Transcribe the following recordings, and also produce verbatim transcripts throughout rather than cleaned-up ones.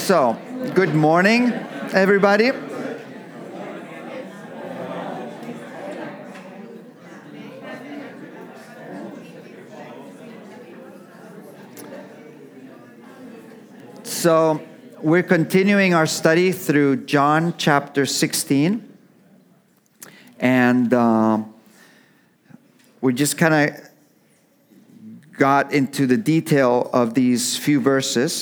So, good morning, everybody. So, we're continuing our study through John chapter sixteen. And uh, we just kind of got into the detail of these few verses.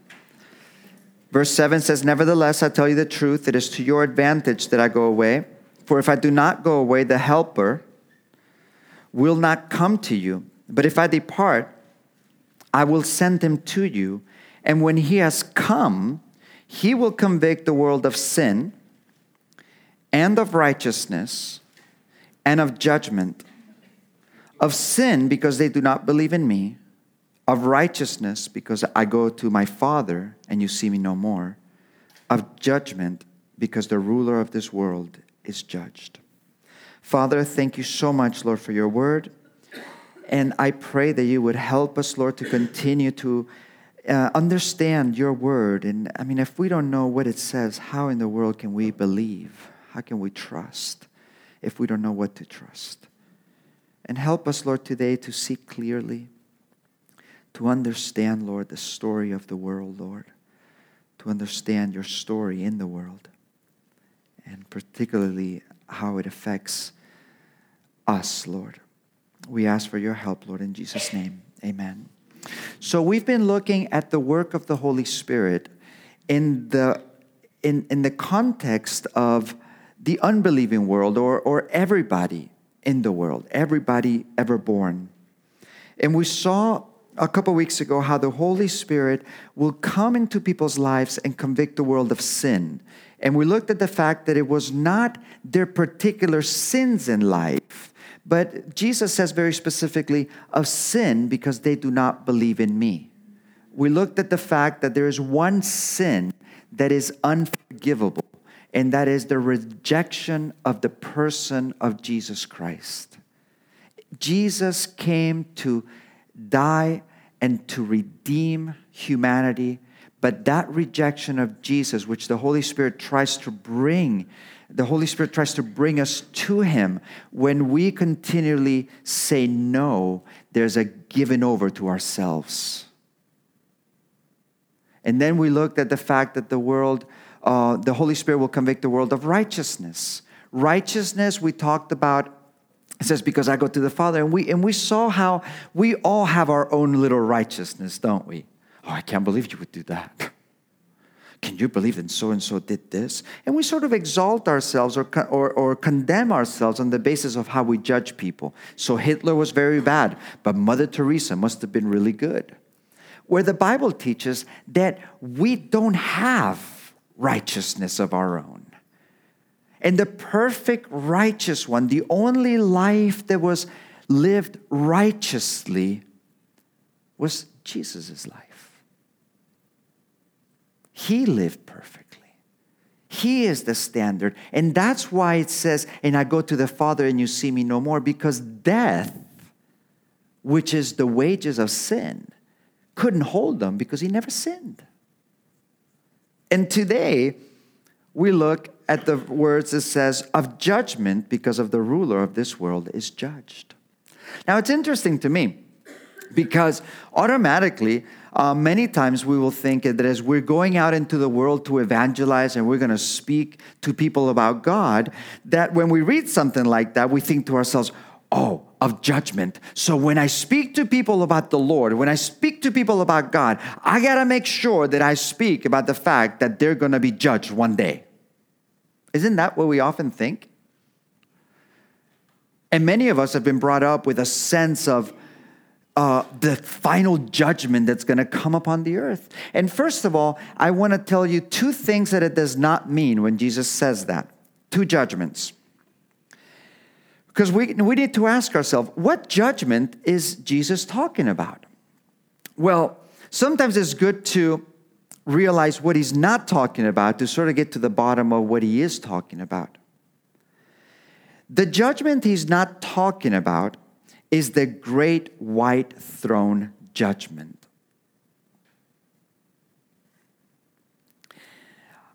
Verse seven says, "Nevertheless, I tell you the truth, it is to your advantage that I go away. For if I do not go away, the Helper will not come to you. But if I depart, I will send him to you. And when he has come, he will convict the world of sin and of righteousness and of judgment. Of sin, because they do not believe in me. Of righteousness, because I go to my Father and you see me no more. Of judgment, because the ruler of this world is judged." Father, thank you so much, Lord, for your word. And I pray that you would help us, Lord, to continue to uh, understand your word. And I mean, if we don't know what it says, how in the world can we believe? How can we trust if we don't know what to trust? And help us, Lord, today to see clearly, to understand, Lord, the story of the world, Lord, to understand your story in the world, and particularly how it affects us, Lord. We ask for your help, Lord, in Jesus' name. Amen. So we've been looking at the work of the Holy Spirit in the in, in the context of the unbelieving world, or, or everybody in the world, everybody ever born. And we saw a couple weeks ago how the Holy Spirit will come into people's lives and convict the world of sin. And we looked at the fact that it was not their particular sins in life, but Jesus says very specifically of sin because they do not believe in me. We looked at the fact that there is one sin that is unforgivable, and that is the rejection of the person of Jesus Christ. Jesus came to die and to redeem humanity, but that rejection of Jesus, which the Holy Spirit tries to bring, the Holy Spirit tries to bring us to him. When we continually say no, there's a giving over to ourselves. And then we looked at the fact that the world, uh, the Holy Spirit will convict the world of righteousness. Righteousness, we talked about. It says, because I go to the Father. And we and we saw how we all have our own little righteousness, don't we? Oh, I can't believe you would do that. Can you believe that so-and-so did this? And we sort of exalt ourselves or, or, or condemn ourselves on the basis of how we judge people. So Hitler was very bad, but Mother Teresa must have been really good. Where the Bible teaches that we don't have righteousness of our own. And the perfect righteous one, the only life that was lived righteously, was Jesus' life. He lived perfectly. He is the standard. And that's why it says, and I go to the Father and you see me no more, because death, which is the wages of sin, couldn't hold him because he never sinned. And today, we look at the words that says, of judgment, because of the ruler of this world is judged. Now, it's interesting to me, because automatically, uh, many times we will think that as we're going out into the world to evangelize and we're going to speak to people about God, that when we read something like that, we think to ourselves, oh, of judgment. So when I speak to people about the Lord, when I speak to people about God, I got to make sure that I speak about the fact that they're going to be judged one day. Isn't that what we often think? And many of us have been brought up with a sense of uh, the final judgment that's going to come upon the earth. And first of all, I want to tell you two things that it does not mean when Jesus says that. Two judgments. Because we, we need to ask ourselves, what judgment is Jesus talking about? Well, sometimes it's good to realize what he's not talking about to sort of get to the bottom of what he is talking about. The judgment he's not talking about is the great white throne judgment.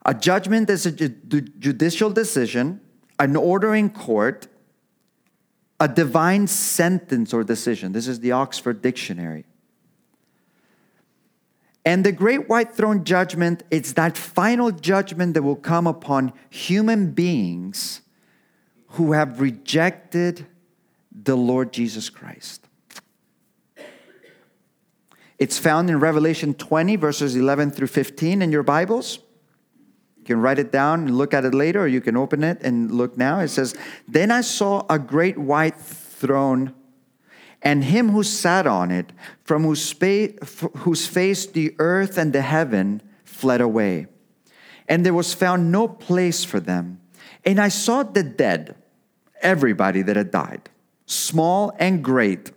A judgment is a ju- judicial decision, an order in court, a divine sentence or decision. This is the Oxford Dictionary. And the great white throne judgment, it's that final judgment that will come upon human beings who have rejected the Lord Jesus Christ. It's found in Revelation twenty, verses eleven through fifteen in your Bibles. You can write it down and look at it later, or you can open it and look now. It says, "Then I saw a great white throne, and him who sat on it, from whose, spa- whose face the earth and the heaven fled away. And there was found no place for them. And I saw the dead," everybody that had died, small and great,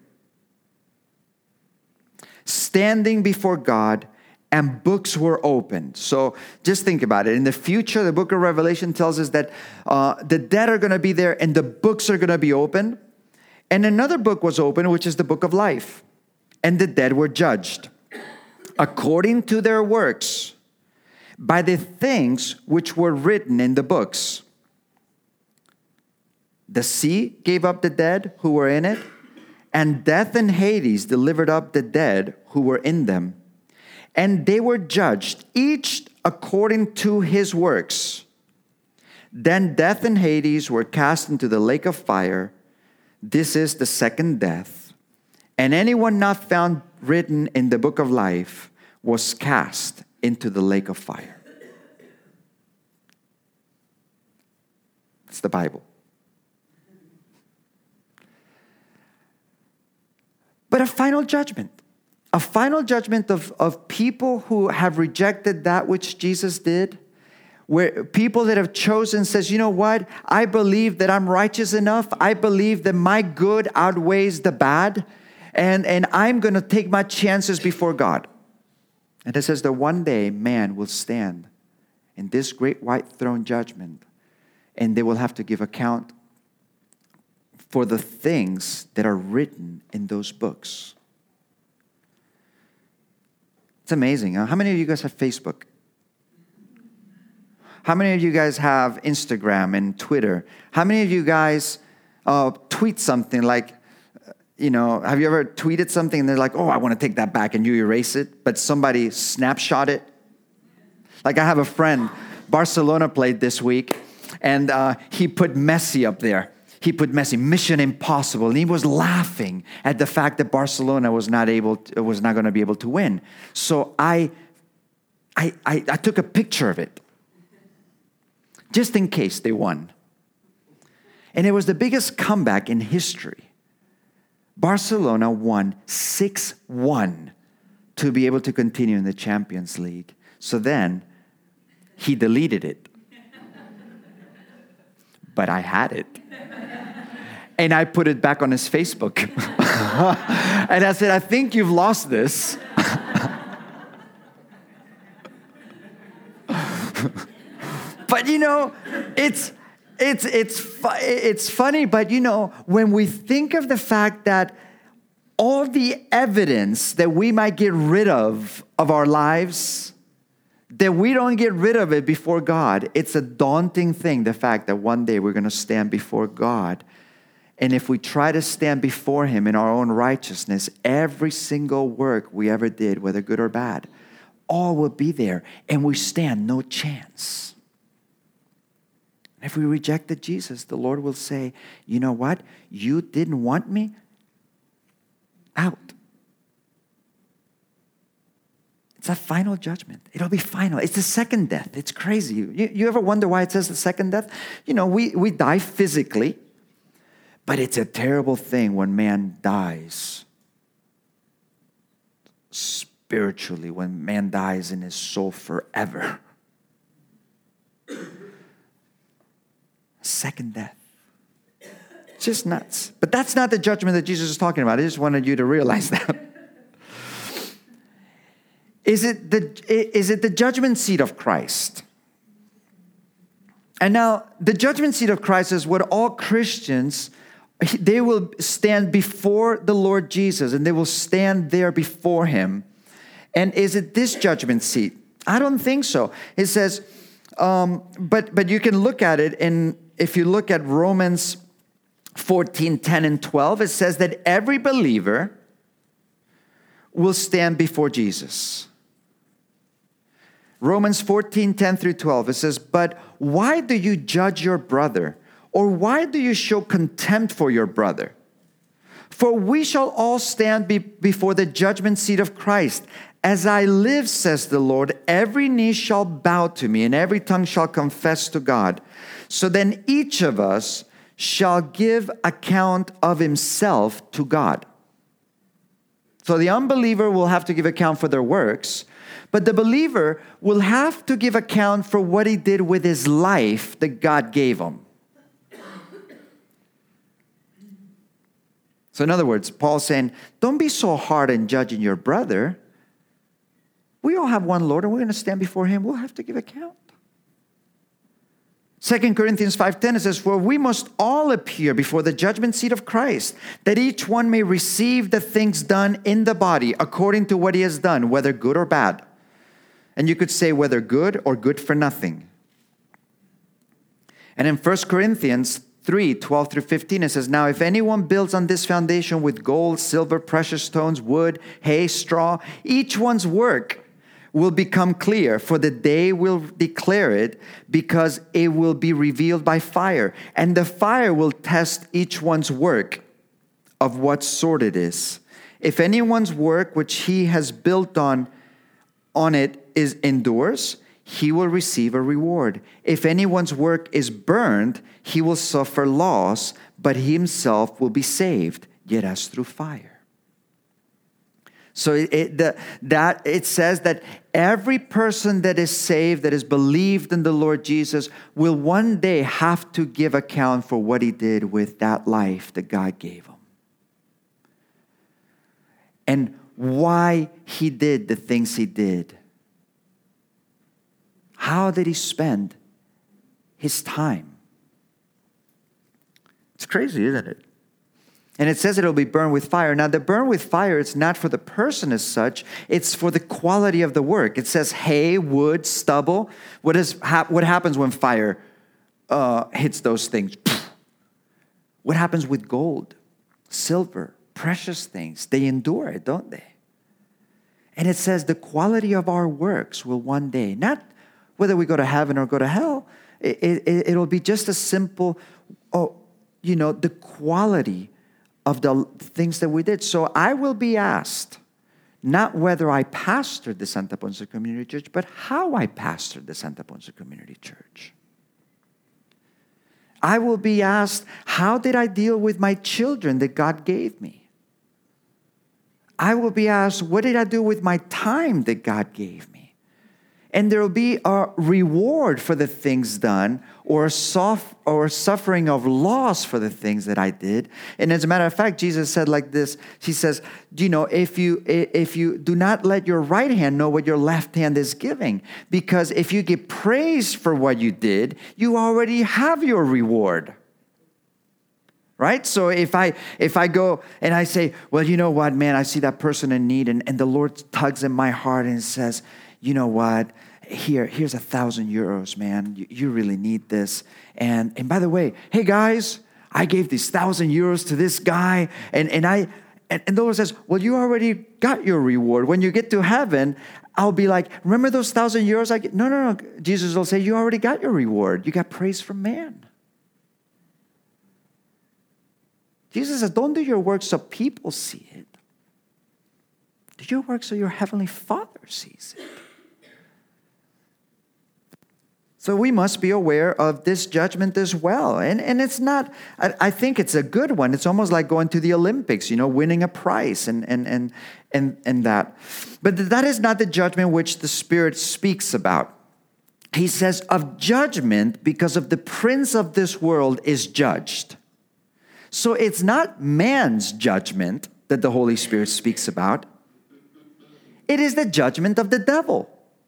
"standing before God, and books were opened." So just think about it. In the future, the book of Revelation tells us that uh, the dead are going to be there and the books are going to be open. And another book was opened, which is the book of life. And the dead were judged according to their works by the things which were written in the books. The sea gave up the dead who were in it, and death and Hades delivered up the dead who were in them. And they were judged, each according to his works. Then death and Hades were cast into the lake of fire. This is the second death. And anyone not found written in the book of life was cast into the lake of fire. It's the Bible. But a final judgment. A final judgment of, of people who have rejected that which Jesus did, where people that have chosen says, you know what, I believe that I'm righteous enough. I believe that my good outweighs the bad, and, and I'm going to take my chances before God. And it says that one day man will stand in this great white throne judgment, and they will have to give account for the things that are written in those books. It's amazing. Huh? How many of you guys have Facebook? How many of you guys have Instagram and Twitter? How many of you guys uh, tweet something like, you know, have you ever tweeted something and they're like, oh, I want to take that back, and you erase it, but somebody snapshot it? Like I have a friend, Barcelona played this week, and uh, he put Messi up there. He put Messi, Mission Impossible, and he was laughing at the fact that Barcelona was not able, to, was not going to be able to win. So I, I, I, I took a picture of it, just in case they won. And it was the biggest comeback in history. Barcelona won six one to be able to continue in the Champions League. So then he deleted it. But I had it. And I put it back on his Facebook. And I said, I think you've lost this. But you know, it's it's it's fu- it's funny, but you know, when we think of the fact that all the evidence that we might get rid of of our lives, that we don't get rid of it before God, it's a daunting thing, the fact that one day we're going to stand before God. And if we try to stand before him in our own righteousness, every single work we ever did, whether good or bad, all will be there, and we stand no chance. If we rejected Jesus, the Lord will say, you know what? You didn't want me? Out. It's a final judgment. It'll be final. It's the second death. It's crazy. You, you ever wonder why it says the second death? You know, we, we die physically, but it's a terrible thing when man dies spiritually, when man dies in his soul forever. Second death. It's just nuts. But that's not the judgment that Jesus is talking about. I just wanted you to realize that. Is it the, is it the judgment seat of Christ? And now, the judgment seat of Christ is what all Christians, they will stand before the Lord Jesus, and they will stand there before him. And is it this judgment seat? I don't think so. It says, Um, but but you can look at it, and if you look at Romans fourteen, ten, and twelve, it says that every believer will stand before Jesus. Romans fourteen, ten through twelve, it says, "But why do you judge your brother? Or why do you show contempt for your brother? For we shall all stand be- before the judgment seat of Christ. As I live, says the Lord, every knee shall bow to me, and every tongue shall confess to God. So then each of us shall give account of himself to God." So the unbeliever will have to give account for their works, but the believer will have to give account for what he did with his life that God gave him. So in other words, Paul's saying, don't be so hard in judging your brother. We all have one Lord, and we're going to stand before him. We'll have to give account. Second Corinthians five ten, it says, "For we must all appear before the judgment seat of Christ, that each one may receive the things done in the body according to what he has done, whether good or bad." And you could say whether good or good for nothing. And in First Corinthians three, twelve through fifteen, it says, "Now if anyone builds on this foundation with gold, silver, precious stones, wood, hay, straw, each one's work will become clear, for the day will declare it, because it will be revealed by fire. And the fire will test each one's work of what sort it is. If anyone's work which he has built on, on it is endures, he will receive a reward. If anyone's work is burned, he will suffer loss, but he himself will be saved, yet as through fire." So it, it, the, that it says that every person that is saved, that has believed in the Lord Jesus, will one day have to give account for what he did with that life that God gave him. And why he did the things he did. How did he spend his time? It's crazy, isn't it? And it says it'll be burned with fire. Now, the burn with fire, it's not for the person as such. It's for the quality of the work. It says hay, wood, stubble. What is hap- what happens when fire uh, hits those things? What happens with gold, silver, precious things? They endure it, don't they? And it says the quality of our works will one day, not whether we go to heaven or go to hell, it, it, it'll be just a simple, oh, you know, the quality of the things that we did. So I will be asked, not whether I pastored the Santa Ponsa Community Church, but how I pastored the Santa Ponsa Community Church. I will be asked, how did I deal with my children that God gave me? I will be asked, what did I do with my time that God gave me? And there will be a reward for the things done, or a soft, or suffering of loss for the things that I did. And as a matter of fact, Jesus said like this. He says, you know, if you if you do not let your right hand know what your left hand is giving, because if you get praise for what you did, you already have your reward. Right? So if I if I go and I say, well, you know what, man, I see that person in need, and, and the Lord tugs in my heart and says, you know what, here, here's a thousand euros, man. You, you really need this. And and by the way, hey guys, I gave these thousand euros to this guy, and, and I and, and the Lord says, well, you already got your reward. When you get to heaven, I'll be like, remember those thousand euros I get? No, no, no. Jesus will say, you already got your reward. You got praise from man. Jesus says, don't do your work so people see it. Do your work so your heavenly Father sees it. So we must be aware of this judgment as well. And, and it's not, I, I think it's a good one. It's almost like going to the Olympics, you know, winning a prize and, and, and, and, and that. But that is not the judgment which the Spirit speaks about. He says of judgment because of the prince of this world is judged. So it's not man's judgment that the Holy Spirit speaks about. It is the judgment of the devil.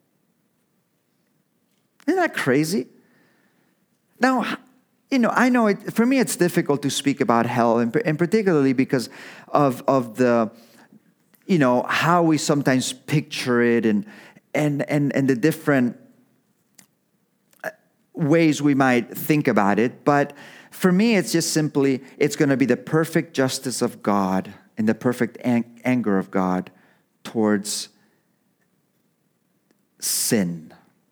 Isn't that crazy? Now, you know, I know it, for me it's difficult to speak about hell, and, and particularly because of, of the, you know, how we sometimes picture it and, and, and, and the different ways we might think about it, but for me, it's just simply, it's going to be the perfect justice of God and the perfect ang- anger of God towards sin.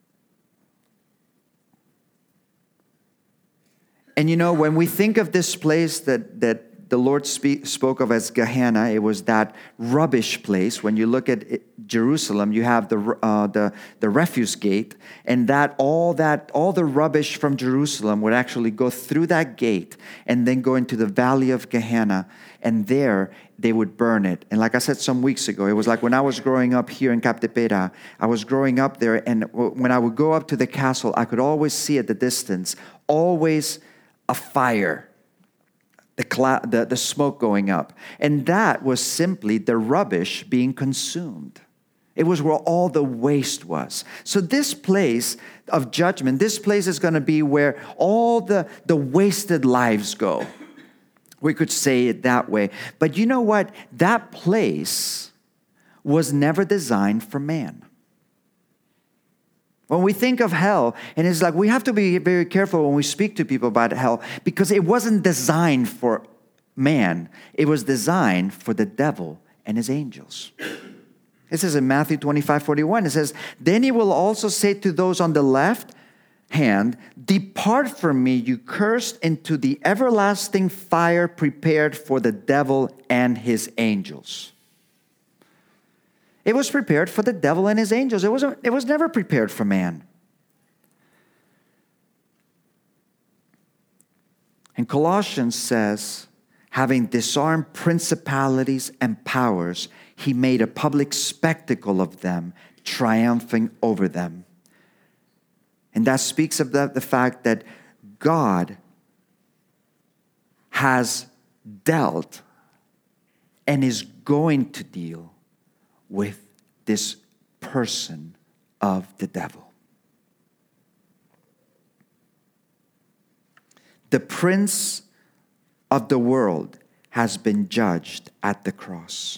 And you know, when we think of this place that, that the Lord speak, spoke of as Gehenna, it was that rubbish place. When you look at it, Jerusalem, you have the uh, the the refuse gate, and that all that all the rubbish from Jerusalem would actually go through that gate and then go into the valley of Gehenna, and there they would burn it. And like I said some weeks ago, it was like when I was growing up here in Captepera, I was growing up there, and when I would go up to the castle, I could always see at the distance, always a fire. The, cloud, the, the smoke going up. And that was simply the rubbish being consumed. It was where all the waste was. So this place of judgment, this place is going to be where all the, the wasted lives go. We could say it that way. But you know what? That place was never designed for man. When we think of hell, and it's like we have to be very careful when we speak to people about hell, because it wasn't designed for man. It was designed for the devil and his angels. It says in Matthew twenty-five forty-one, it says, "Then he will also say to those on the left hand, 'Depart from me, you cursed, into the everlasting fire prepared for the devil and his angels.'" It was prepared for the devil and his angels. It wasn't, it was never prepared for man. And Colossians says, having disarmed principalities and powers, he made a public spectacle of them, triumphing over them. And that speaks of the, the fact that God has dealt and is going to deal with this person of the devil. The prince of the world has been judged at the cross.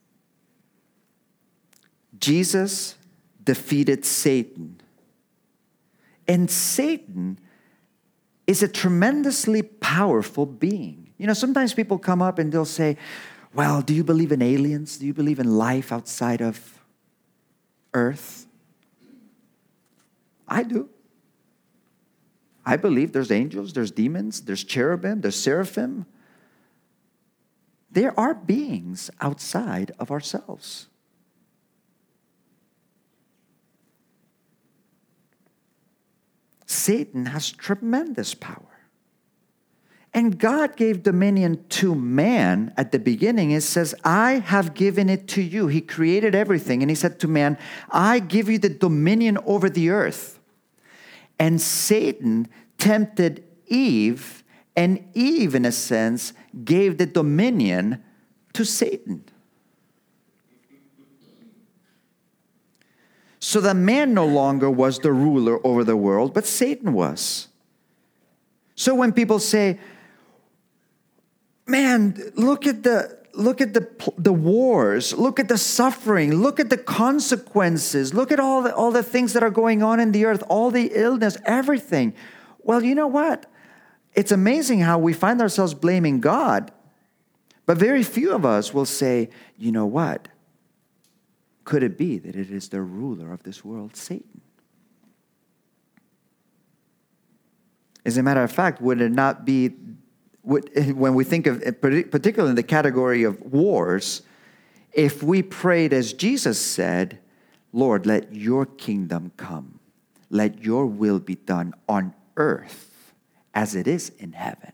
Jesus defeated Satan. And Satan is a tremendously powerful being. You know, sometimes people come up and they'll say, well, do you believe in aliens? Do you believe in life outside of earth? I do. I believe there's angels, there's demons, there's cherubim, there's seraphim. There are beings outside of ourselves. Satan has tremendous power. And God gave dominion to man at the beginning. It says, I have given it to you. He created everything. And he said to man, I give you the dominion over the earth. And Satan tempted Eve, and Eve, in a sense, gave the dominion to Satan. So that man no longer was the ruler over the world, but Satan was. So when people say, man, look at the look at the the wars, look at the suffering, look at the consequences, look at all the all the things that are going on in the earth, all the illness, everything. Well, you know what? It's amazing how we find ourselves blaming God, but very few of us will say, you know what? Could it be that it is the ruler of this world, Satan? As a matter of fact, would it not be, would, when we think of, particularly in the category of wars, if we prayed as Jesus said, Lord, let your kingdom come, let your will be done on earth as it is in heaven.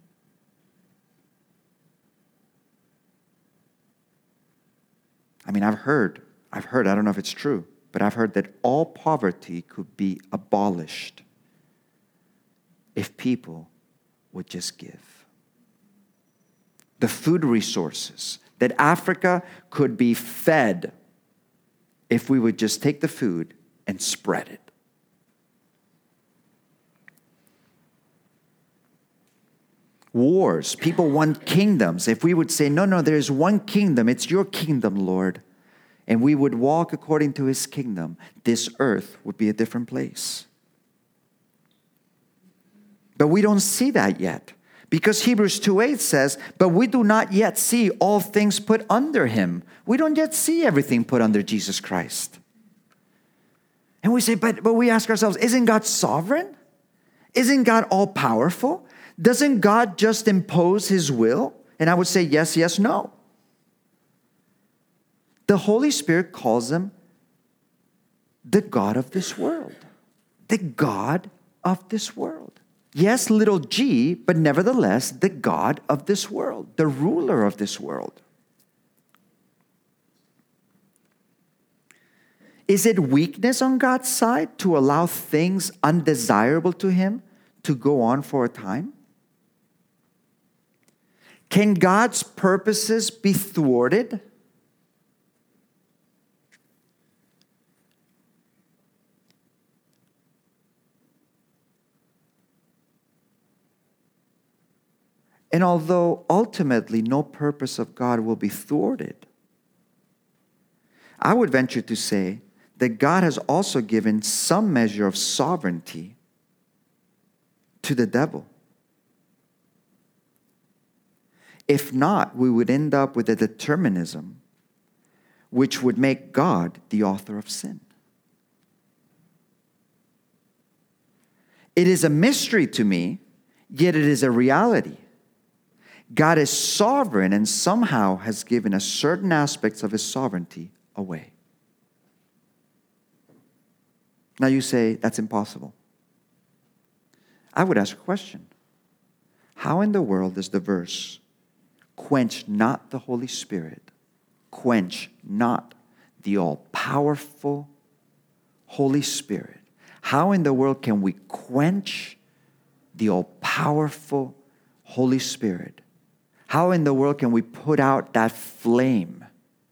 I mean, I've heard, I've heard, I don't know if it's true, but I've heard that all poverty could be abolished if people would just give. The food resources, that Africa could be fed if we would just take the food and spread it. Wars, people want kingdoms. If we would say, no, no, there is one kingdom, it's your kingdom, Lord, and we would walk according to his kingdom, this earth would be a different place. But we don't see that yet. Because Hebrews two eight says, but we do not yet see all things put under him. We don't yet see everything put under Jesus Christ. And we say, but, but we ask ourselves, isn't God sovereign? Isn't God all-powerful? Doesn't God just impose his will? And I would say yes, yes, no. The Holy Spirit calls him the God of this world. The God of this world. Yes, little g, but nevertheless, the God of this world, the ruler of this world. Is it weakness on God's side to allow things undesirable to him to go on for a time? Can God's purposes be thwarted? And although ultimately no purpose of God will be thwarted, I would venture to say that God has also given some measure of sovereignty to the devil. If not, we would end up with a determinism which would make God the author of sin. It is a mystery to me, yet it is a reality. God is sovereign and somehow has given us certain aspects of his sovereignty away. Now you say, that's impossible. I would ask a question. How in the world does the verse, quench not the Holy Spirit, quench not the all-powerful Holy Spirit, how in the world can we quench the all-powerful Holy Spirit? How in the world can we put out that flame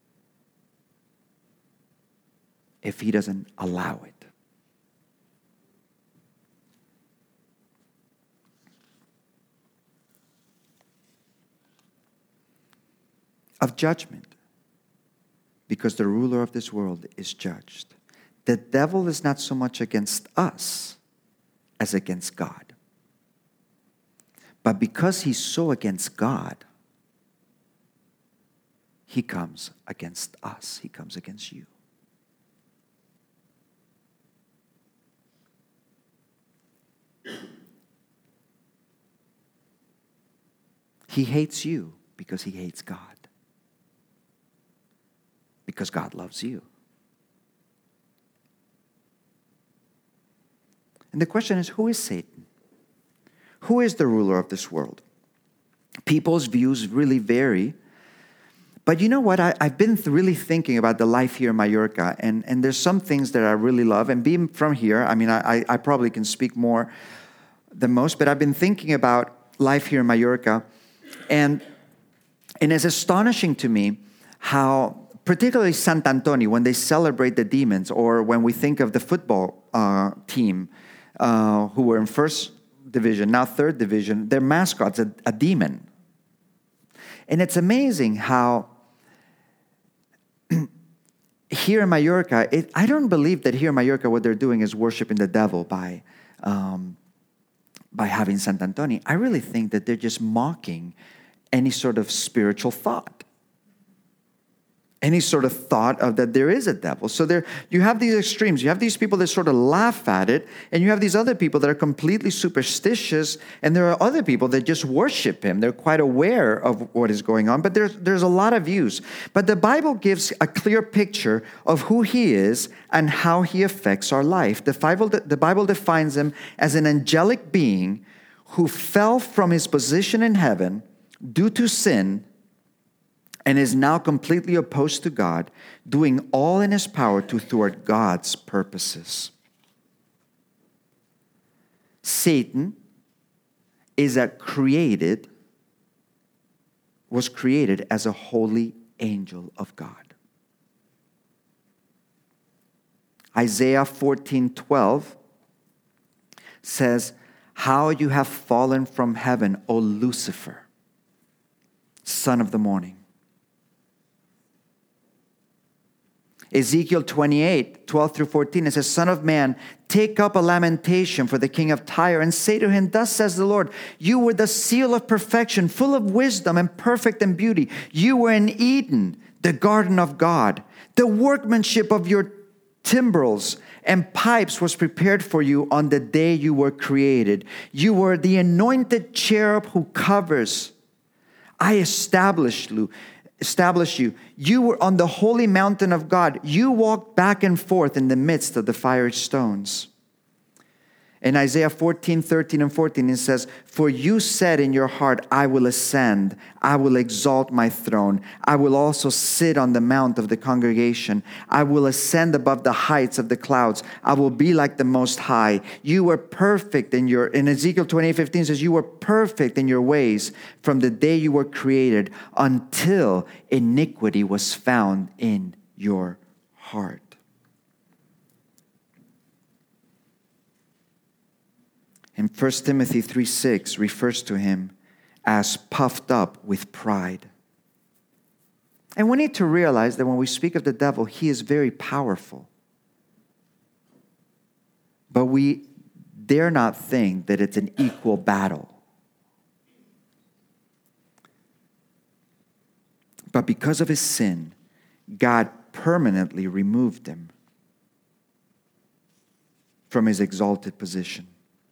if he doesn't allow it? Of judgment, because the ruler of this world is judged. The devil is not so much against us as against God. But because he's so against God, he comes against us. He comes against you. He hates you because he hates God. Because God loves you. And the question is, who is Satan? Who is the ruler of this world? People's views really vary. But you know what? I, I've been th- really thinking about the life here in Mallorca. And, and there's some things that I really love. And being from here, I mean, I, I probably can speak more than most. But I've been thinking about life here in Mallorca. And, and it's astonishing to me how, particularly Sant Antoni, when they celebrate the demons, or when we think of the football uh, team uh, who were in first division, now third division, their mascot's a, a demon. And it's amazing how here in Mallorca, it, I don't believe that here in Mallorca what they're doing is worshiping the devil by, um, by having Sant Antoni. I really think that they're just mocking any sort of spiritual thought. Any sort of thought of that there is a devil. So there, you have these extremes. You have these people that sort of laugh at it, and you have these other people that are completely superstitious, and there are other people that just worship him. They're quite aware of what is going on, but there's, there's a lot of views. But the Bible gives a clear picture of who he is and how he affects our life. The Bible, the Bible defines him as an angelic being who fell from his position in heaven due to sin and is now completely opposed to God, doing all in his power to thwart God's purposes. Satan is a created, was created as a holy angel of God. Isaiah fourteen twelve says, "How you have fallen from heaven, O Lucifer, son of the morning." Ezekiel twenty-eight, twelve through fourteen, it says, Son of man, take up a lamentation for the king of Tyre and say to him, Thus says the Lord, you were the seal of perfection, full of wisdom and perfect in beauty. You were in Eden, the garden of God. The workmanship of your timbrels and pipes was prepared for you on the day you were created. You were the anointed cherub who covers. I established you. Establish you. You were on the holy mountain of God. You walked back and forth in the midst of the fiery stones. In Isaiah fourteen, thirteen and fourteen, it says, For you said in your heart, I will ascend, I will exalt my throne. I will also sit on the mount of the congregation. I will ascend above the heights of the clouds. I will be like the Most High. You were perfect in your, in Ezekiel twenty-eight, fifteen says, you were perfect in your ways from the day you were created until iniquity was found in your heart. And First Timothy three six refers to him as puffed up with pride. And we need to realize that when we speak of the devil, he is very powerful. But we dare not think that it's an equal battle. But because of his sin, God permanently removed him from his exalted position.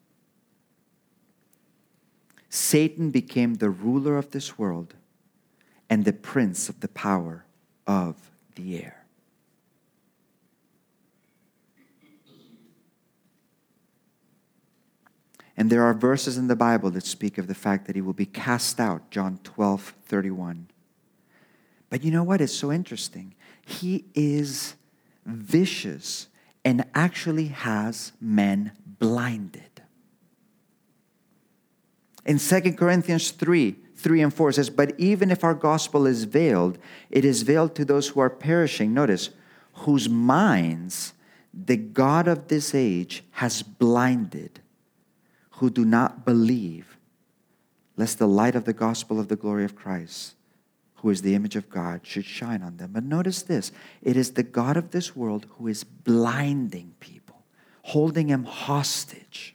Satan became the ruler of this world and the prince of the power of the air. And there are verses in the Bible that speak of the fact that he will be cast out, John twelve thirty-one. But you know what is so interesting? He is vicious and actually has men blinded. In Second Corinthians three, three and four, it says, But even if our gospel is veiled, it is veiled to those who are perishing. Notice, whose minds the God of this age has blinded, who do not believe, lest the light of the gospel of the glory of Christ, who is the image of God, should shine on them. But notice this, it is the God of this world who is blinding people, holding them hostage.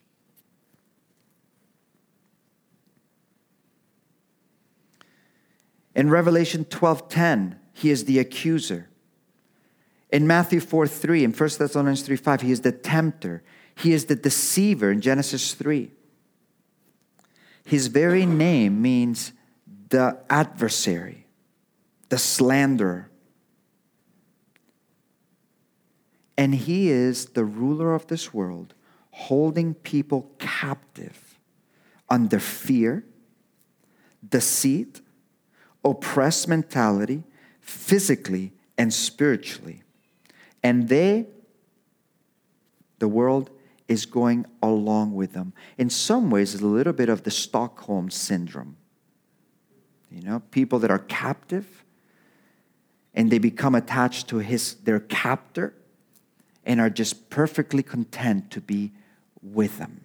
In Revelation twelve ten, he is the accuser. In Matthew four three, in First Thessalonians three five, he is the tempter. He is the deceiver in Genesis three. His very name means the adversary, the slanderer. And he is the ruler of this world, holding people captive under fear, deceit, oppressed mentality, physically and spiritually. And they, the world, is going along with them. In some ways, it's a little bit of the Stockholm syndrome. You know, people that are captive and they become attached to his their captor and are just perfectly content to be with them.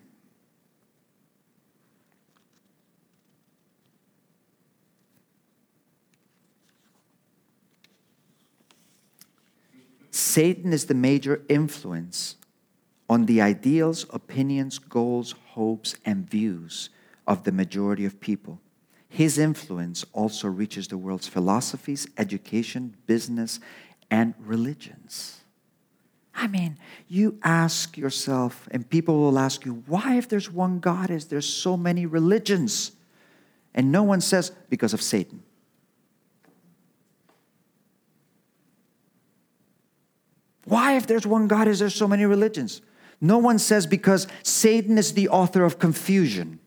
Satan is the major influence on the ideals, opinions, goals, hopes, and views of the majority of people. His influence also reaches the world's philosophies, education, business, and religions. I mean, you ask yourself, and people will ask you, why, if there's one God, is there so many religions? And no one says, because of Satan. Why, if there's one God, is there so many religions? No one says because Satan is the author of confusion.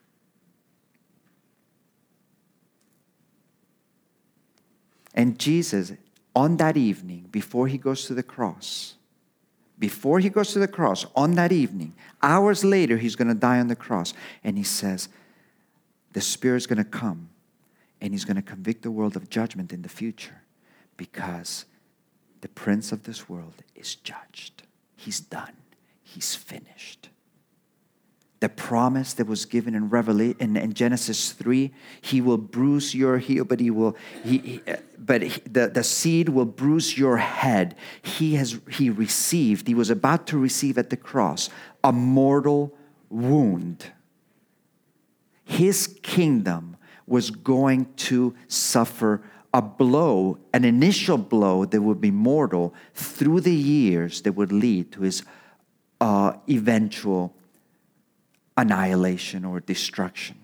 And Jesus, on that evening, before he goes to the cross, before he goes to the cross, on that evening, hours later, he's going to die on the cross. And he says, the Spirit's going to come and he's going to convict the world of judgment in the future because the prince of this world is judged. He's done. He's finished. The promise that was given in Revelation in, in Genesis three, he will bruise your heel, but he will he, he but he, the, the seed will bruise your head. He has he received, he was about to receive at the cross a mortal wound. His kingdom was going to suffer a blow, an initial blow that would be mortal through the years that would lead to his uh, eventual annihilation or destruction.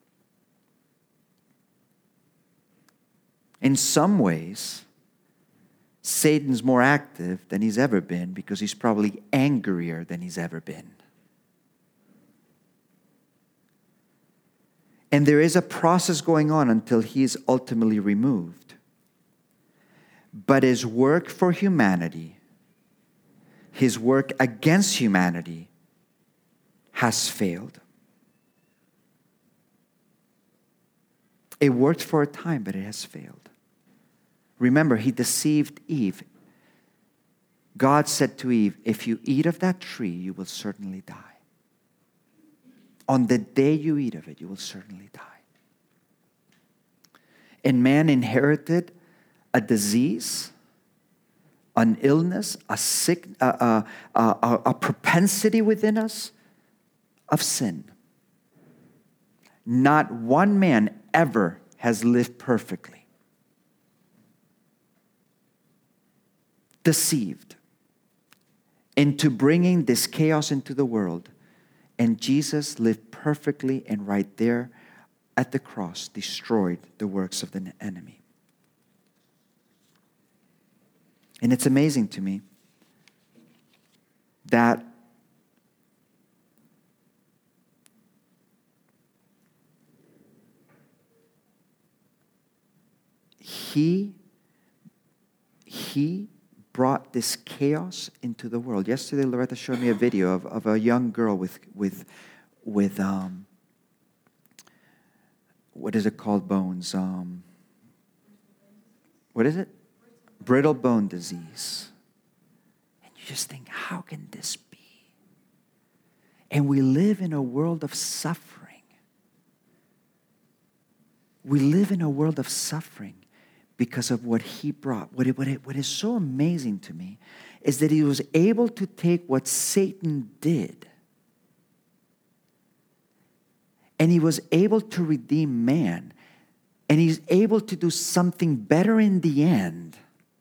In some ways, Satan's more active than he's ever been because he's probably angrier than he's ever been. And there is a process going on until he is ultimately removed. But his work for humanity, his work against humanity, has failed. It worked for a time, but it has failed. Remember, he deceived Eve. God said to Eve, if you eat of that tree, you will certainly die. On the day you eat of it, you will certainly die. And man inherited a disease, an illness, a sick, a, a, a, a propensity within us of sin. Not one man ever has lived perfectly. Deceived into bringing this chaos into the world. And Jesus lived perfectly, and right there at the cross destroyed the works of the enemy. And it's amazing to me that he, he brought this chaos into the world. Yesterday, Loretta showed me a video of, of a young girl with, with, with um, what is it called, bones? Um, what is it? Brittle bone disease. And you just think, how can this be? And we live in a world of suffering. We live in a world of suffering because of what he brought. What, it, what, it, what is so amazing to me is that he was able to take what Satan did, and he was able to redeem man, and he's able to do something better in the end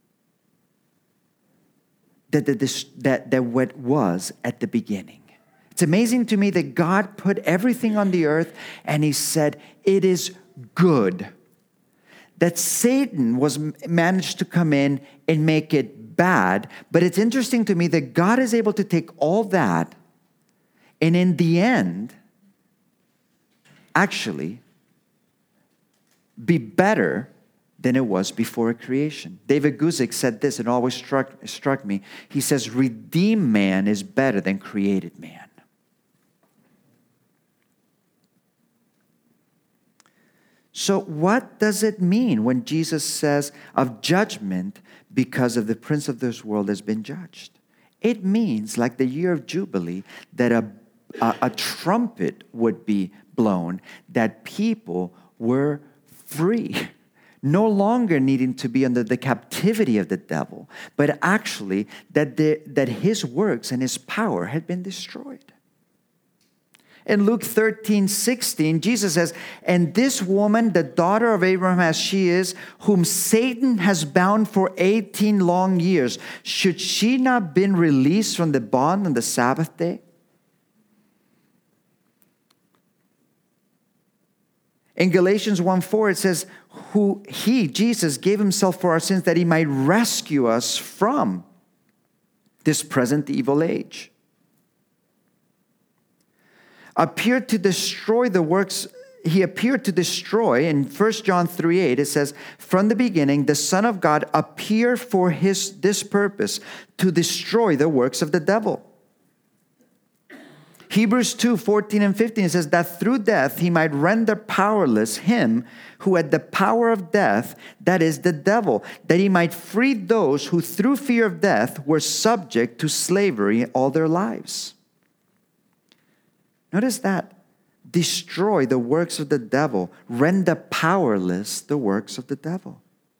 than, that, that, that what was at the beginning. It's amazing to me that God put everything on the earth, and he said, it is good. That Satan was managed to come in and make it bad. But it's interesting to me that God is able to take all that and in the end, actually be better than it was before creation. David Guzik said this, and always struck, struck me. He says, redeemed man is better than created man. So what does it mean when Jesus says of judgment because of the prince of this world has been judged? It means, like the year of Jubilee, that a, a, a trumpet would be blown, that people were free, no longer needing to be under the captivity of the devil, but actually that, the, that his works and his power had been destroyed. In Luke thirteen sixteen, Jesus says, and this woman, the daughter of Abraham as she is, whom Satan has bound for eighteen long years, should she not been released from the bond on the Sabbath day? In Galatians one four, it says, who he, Jesus, gave himself for our sins that he might rescue us from this present evil age. Appeared to destroy the works, he appeared to destroy, in First John three eight, it says, from the beginning, the Son of God appeared for his this purpose, to destroy the works of the devil. Hebrews two fourteen and fifteen, it says, that through death he might render powerless him who had the power of death, that is, the devil, that he might free those who through fear of death were subject to slavery all their lives. Notice that. Destroy the works of the devil. Render powerless the works of the devil.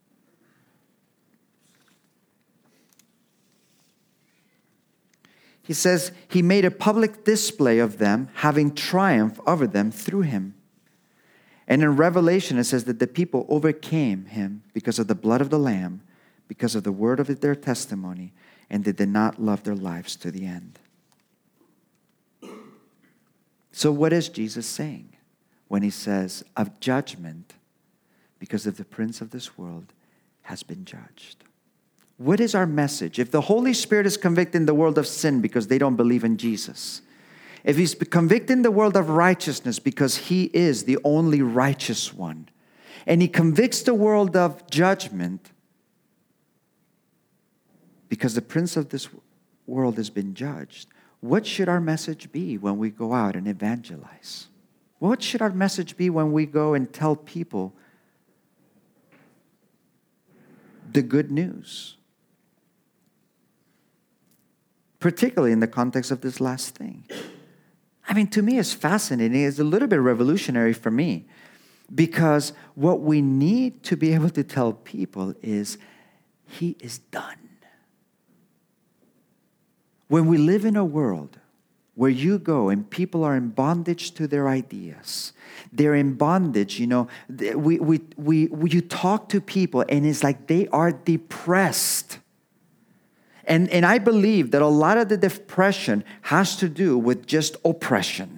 He says he made a public display of them, having triumph over them through him. And in Revelation, it says that the people overcame him because of the blood of the Lamb, because of the word of their testimony, and they did not love their lives to the end. So what is Jesus saying when he says of judgment because of the prince of this world has been judged? What is our message? If the Holy Spirit is convicting the world of sin because they don't believe in Jesus, if he's convicting the world of righteousness because he is the only righteous one, and he convicts the world of judgment because the prince of this world has been judged, what should our message be when we go out and evangelize? What should our message be when we go and tell people the good news? Particularly in the context of this last thing. I mean, to me, it's fascinating. It's a little bit revolutionary for me. Because what we need to be able to tell people is, he is done. When we live in a world where you go and people are in bondage to their ideas, they're in bondage, you know, we, we, we, we, you talk to people and it's like they are depressed. And, and I believe that a lot of the depression has to do with just oppression.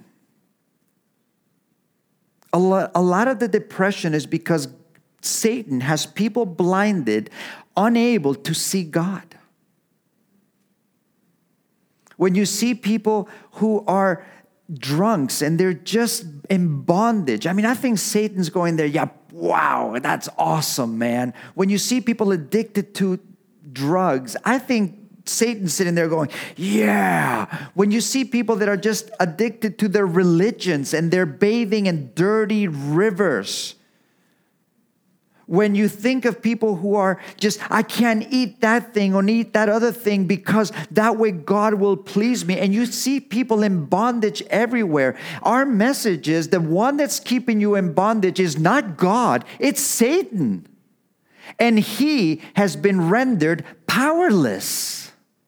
A lot, a lot of the depression is because Satan has people blinded, unable to see God. When you see people who are drunks and they're just in bondage. I mean, I think Satan's going there, yeah, wow, that's awesome, man. When you see people addicted to drugs, I think Satan's sitting there going, yeah. When you see people that are just addicted to their religions and they're bathing in dirty rivers. When you think of people who are just, I can't eat that thing or eat that other thing because that way God will please me. And you see people in bondage everywhere. Our message is the one that's keeping you in bondage is not God, it's Satan. And he has been rendered powerless.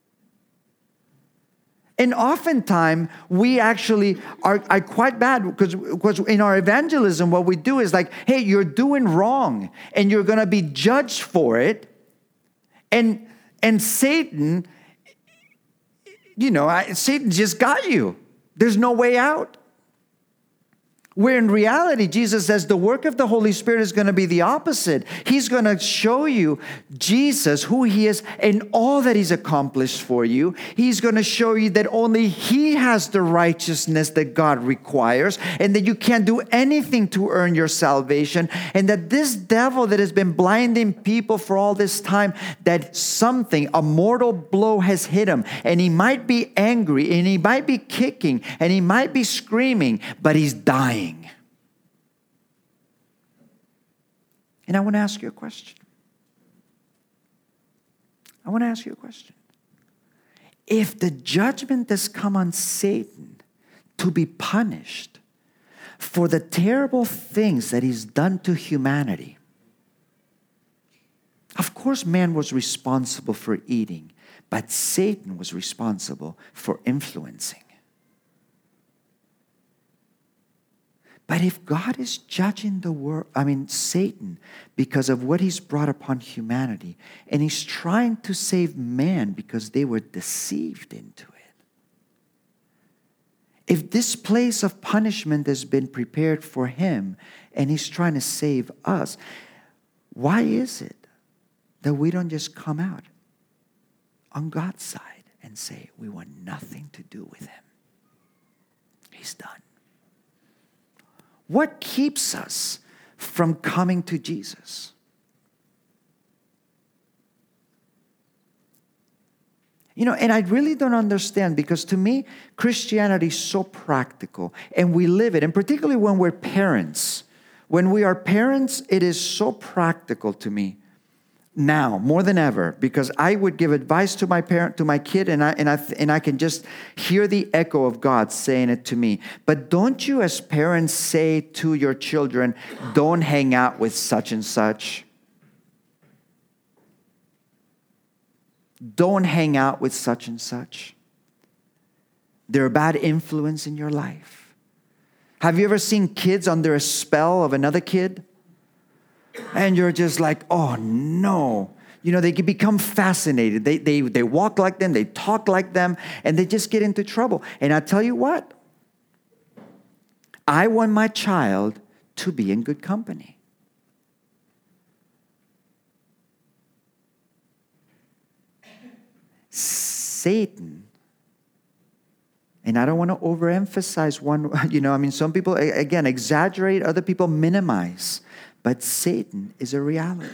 And oftentimes, we actually are, are quite bad because, because in our evangelism, what we do is like, hey, you're doing wrong and you're going to be judged for it. And, and Satan, you know, Satan just got you. There's no way out. Where in reality, Jesus says the work of the Holy Spirit is going to be the opposite. He's going to show you Jesus, who he is, and all that he's accomplished for you. He's going to show you that only he has the righteousness that God requires, and that you can't do anything to earn your salvation, and that this devil that has been blinding people for all this time, that something, a mortal blow has hit him, and he might be angry, and he might be kicking, and he might be screaming, but he's dying. And I want to ask you a question. I want to ask you a question. If the judgment has come on Satan to be punished for the terrible things that he's done to humanity, of course man was responsible for eating, but Satan was responsible for influencing. But if God is judging the world, I mean Satan, because of what he's brought upon humanity, and he's trying to save man because they were deceived into it. If this place of punishment has been prepared for him, and he's trying to save us, why is it that we don't just come out on God's side and say, we want nothing to do with him? He's done. What keeps us from coming to Jesus? You know, and I really don't understand, because to me, Christianity is so practical and we live it. And particularly when we're parents. When we are parents, it is so practical to me. now more than ever, because I would give advice to my parent, to my kid, and I and I and I can just hear the echo of God saying it to me. But don't you, as parents, say to your children, "Don't hang out with such and such. Don't hang out with such and such. They're a bad influence in your life." Have you ever seen kids under a spell of another kid? And you're just like, oh no. You know, they can become fascinated. They, they, they walk like them, they talk like them, and they just get into trouble. And I tell you what, I want my child to be in good company. Satan, and I don't want to overemphasize one, you know, I mean, some people, again, exaggerate, other people minimize. But Satan is a reality.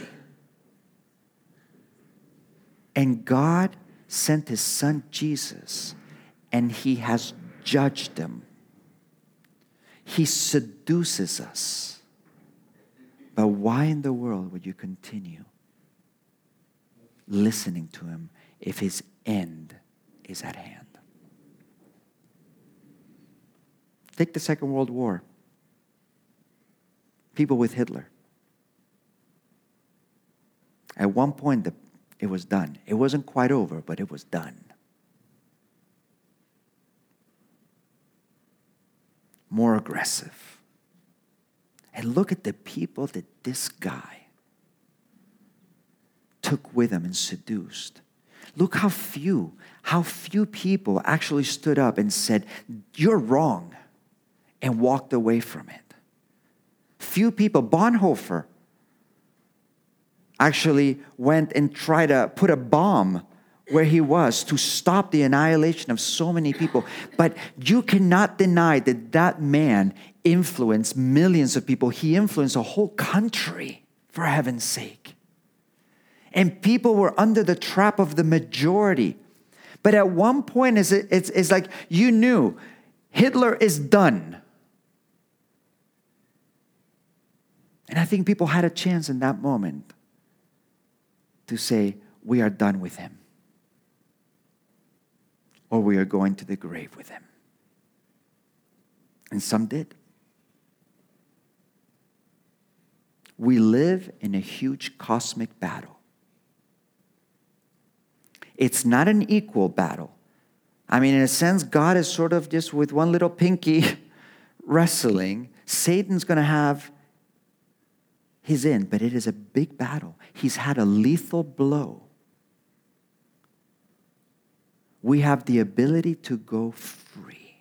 And God sent his son Jesus, and he has judged them. He seduces us. But why in the world would you continue listening to him if his end is at hand? Take the Second World War. People with Hitler. At one point, the, it was done. It wasn't quite over, but it was done. More aggressive. And look at the people that this guy took with him and seduced. Look how few, how few people actually stood up and said, "You're wrong," and walked away from it. Few people. Bonhoeffer actually went and tried to put a bomb where he was to stop the annihilation of so many people. But you cannot deny that that man influenced millions of people. He influenced a whole country, for heaven's sake. And people were under the trap of the majority. But at one point, it's, it's, it's like you knew Hitler is done. And I think people had a chance in that moment to say, we are done with him. Or we are going to the grave with him. And some did. We live in a huge cosmic battle. It's not an equal battle. I mean, in a sense, God is sort of just with one little pinky wrestling. Satan's going to have his end, but it is a big battle. He's had a lethal blow. We have the ability to go free.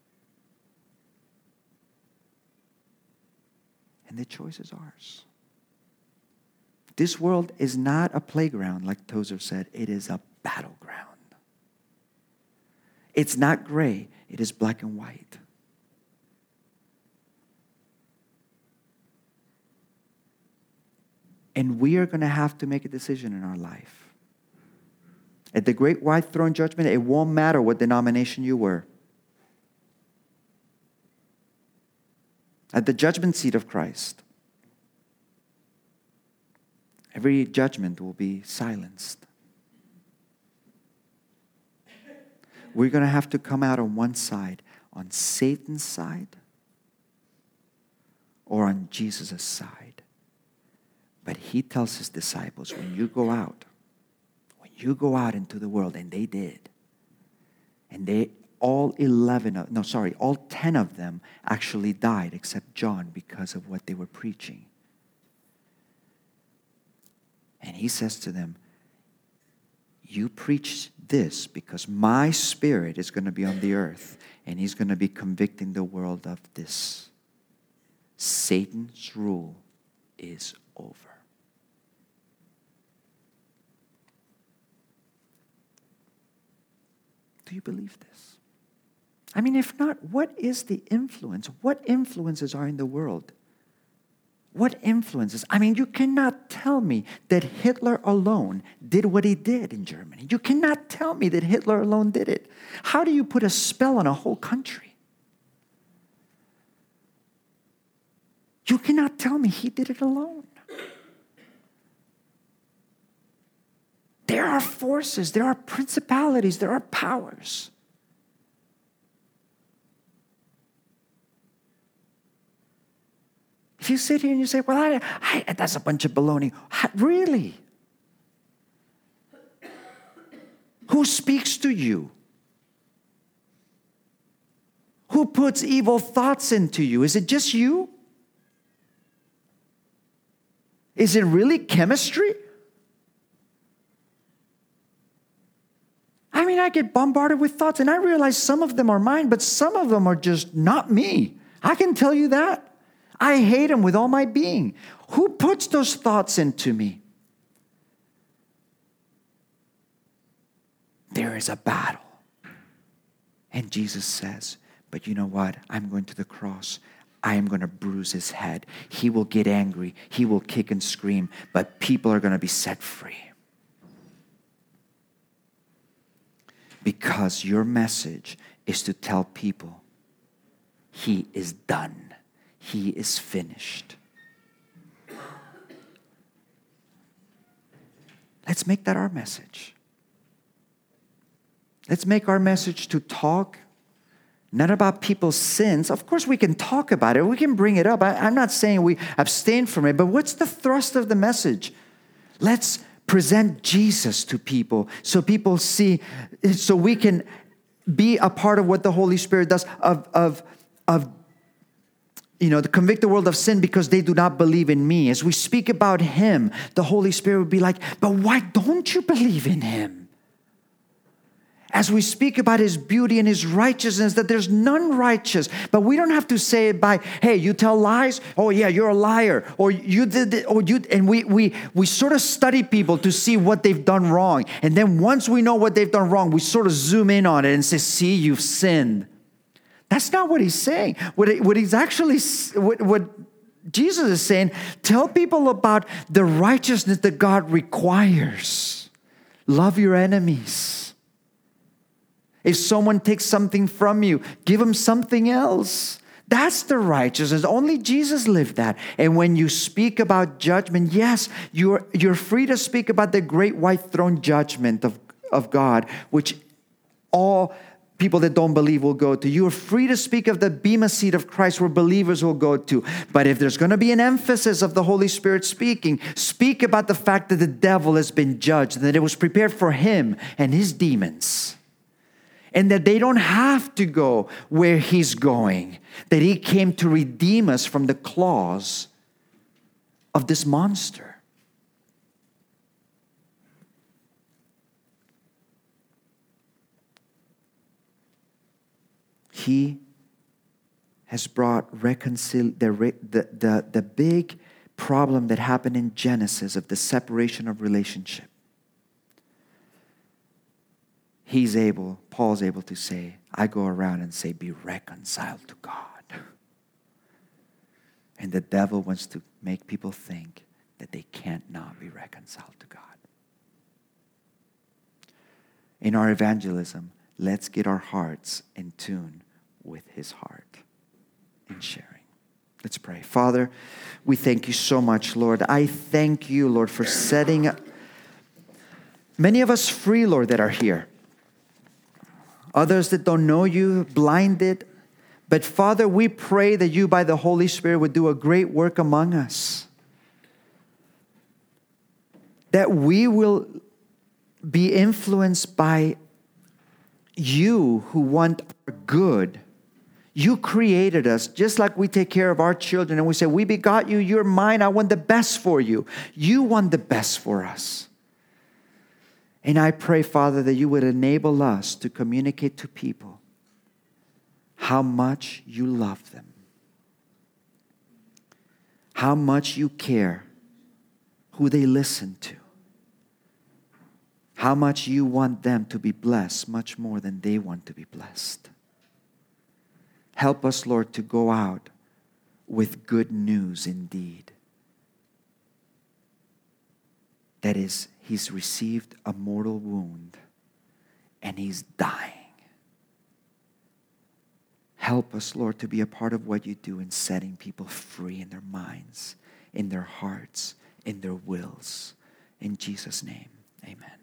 And the choice is ours. This world is not a playground, like Tozer said. It is a battleground. It's not gray. It is black and white. And we are going to have to make a decision in our life. At the great white throne judgment, it won't matter what denomination you were. At the judgment seat of Christ, every judgment will be silenced. We're going to have to come out on one side, on Satan's side, or on Jesus' side. But he tells his disciples, when you go out, when you go out into the world, and they did, and they, all eleven, of, no, sorry, all ten of them actually died except John because of what they were preaching. And he says to them, you preach this because my spirit is going to be on the earth, and he's going to be convicting the world of this. Satan's rule is over. Do you believe this? I mean, if not, what is the influence? What influences are in the world? What influences? I mean, you cannot tell me that Hitler alone did what he did in Germany. You cannot tell me that Hitler alone did it. How do you put a spell on a whole country? You cannot tell me he did it alone. There are forces, there are principalities, there are powers. If you sit here and you say, well, I, I, that's a bunch of baloney. Really? Who speaks to you? Who puts evil thoughts into you? Is it just you? Is it really chemistry? I mean, I get bombarded with thoughts, and I realize some of them are mine, but some of them are just not me. I can tell you that. I hate them with all my being. Who puts those thoughts into me? There is a battle. And Jesus says, but you know what? I'm going to the cross. I am going to bruise his head. He will get angry. He will kick and scream, but people are going to be set free. Because your message is to tell people, he is done. He is finished. Let's make that our message. Let's make our message to talk not about people's sins. Of course, we can talk about it. We can bring it up. I, I'm not saying we abstain from it, but what's the thrust of the message? Let's present Jesus to people so people see, so we can be a part of what the Holy Spirit does, of, of, of you know, to convict the world of sin because they do not believe in me. As we speak about him, the Holy Spirit would be like, but why don't you believe in him? As we speak about his beauty and his righteousness, that there's none righteous. But we don't have to say it by, hey, you tell lies? Oh yeah, you're a liar. Or you did it, or you, and we, we, we sort of study people to see what they've done wrong. And then once we know what they've done wrong, we sort of zoom in on it and say, see, you've sinned. That's not what he's saying. What, it, what he's actually, what, what Jesus is saying, tell people about the righteousness that God requires. Love your enemies. If someone takes something from you, give them something else. That's the righteousness. Only Jesus lived that. And when you speak about judgment, yes, you're, you're free to speak about the great white throne judgment of, of God, which all people that don't believe will go to. You are free to speak of the bema seat of Christ where believers will go to. But if there's going to be an emphasis of the Holy Spirit speaking, speak about the fact that the devil has been judged, that it was prepared for him and his demons. And that they don't have to go where he's going. That he came to redeem us from the claws of this monster. He has brought reconcil- the, the, the, the big problem that happened in Genesis of the separation of relationship. He's able, Paul's able to say, I go around and say, be reconciled to God. And the devil wants to make people think that they can't not be reconciled to God. In our evangelism, let's get our hearts in tune with his heart in sharing. Let's pray. Father, we thank you so much, Lord. I thank you, Lord, for setting many of us free, Lord, that are here. Others that don't know you, blinded. But Father, we pray that you by the Holy Spirit would do a great work among us. That we will be influenced by you who want our good. You created us just like we take care of our children and we say, we begot you, you're mine, I want the best for you. You want the best for us. And I pray, Father, that you would enable us to communicate to people how much you love them, how much you care who they listen to, how much you want them to be blessed much more than they want to be blessed. Help us, Lord, to go out with good news indeed. That is, he's received a mortal wound and he's dying. Help us, Lord, to be a part of what you do in setting people free in their minds, in their hearts, in their wills. In Jesus' name, amen.